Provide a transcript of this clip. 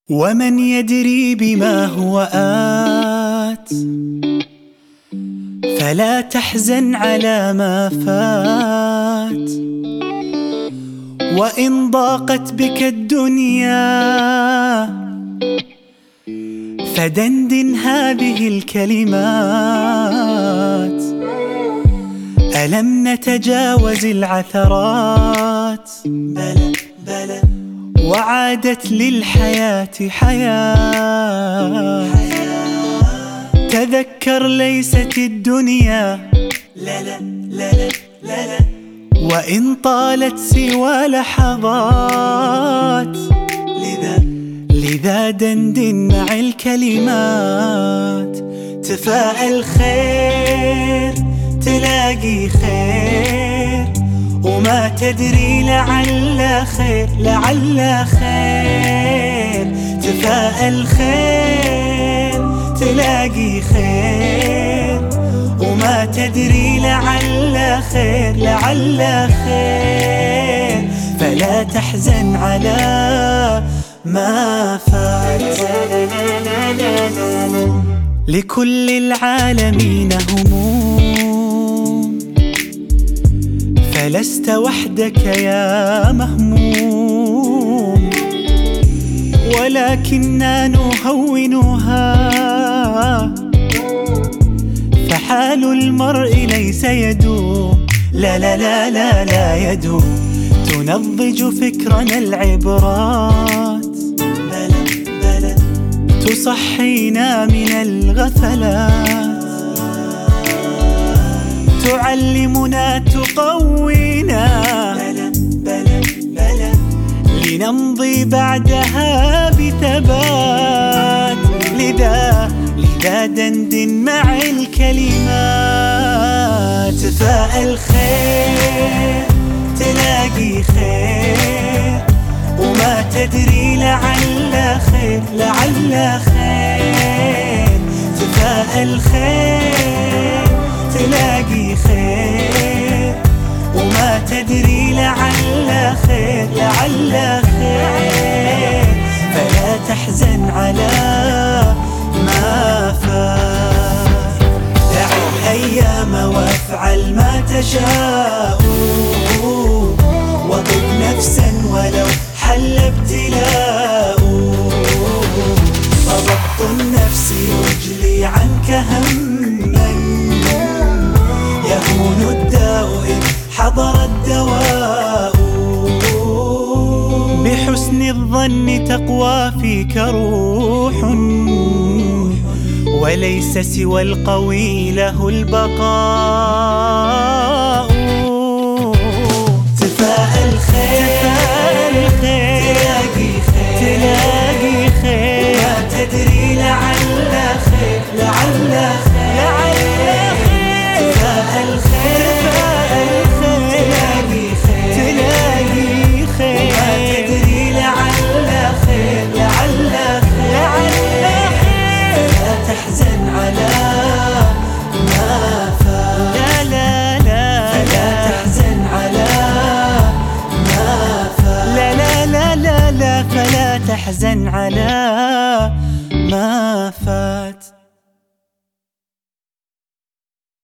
ومن يدري بما هو آت، فلا تحزن على ما فات. وإن ضاقت بك الدنيا فدندن هذه الكلمات: ألم نتجاوز العثرات؟ بلى بلى، وعادت للحياة حياة. تذكر ليست الدنيا لا لا لا لا لا لا، وإن طالت سوى لحظات. لذا دندن مع الكلمات. تفاءل خير تلاقي خير، وما تدري لعل خير لعل خير. تفاءل خير تلاقي خير، وما تدري لعل خير لعل خير. فلا تحزن على ما فات. لكل العالمين هموم، فلست وحدك يا مهموم، ولكننا نهونها. فحال المرء ليس يدوم، لا لا لا لا لا يدوم. تنضج فكرنا العبرات، بلى بلى، تصحينا من الغفلات. تعلمنا تقوينا، بلى بلى بلى، لنمضي بعدها بثبات. لذا دندن مع الكلمات. تفاءل خير تلاقي خير، وما تدري لعل خير لعل خير. تفاءل خير تلاقي خير، وما تدري لعل خير لعل خير. فلا تحزن على ما فات. دع الأيام وافعل ما تشاء، وطب نفسا ولو حل ابتلاء. فضبط النفس يجلي عنك هما، يهون الداء إن حضر الدواء. بحسن الظن تقوى فيك روح، وليس سوى القوي له البقاء. تفاءل خير تلاقي خير تلاقي خير، وما تدري لعل خير لعل خير. تفاءل خير تلاقي خير تلاقي خير، وما تدري لعل خير لعل خير. فلا تحزن على ما فات، لا لا لا، فلا تحزن على ما فات، لا لا لا لا لا، فلا تحزن على ما فات.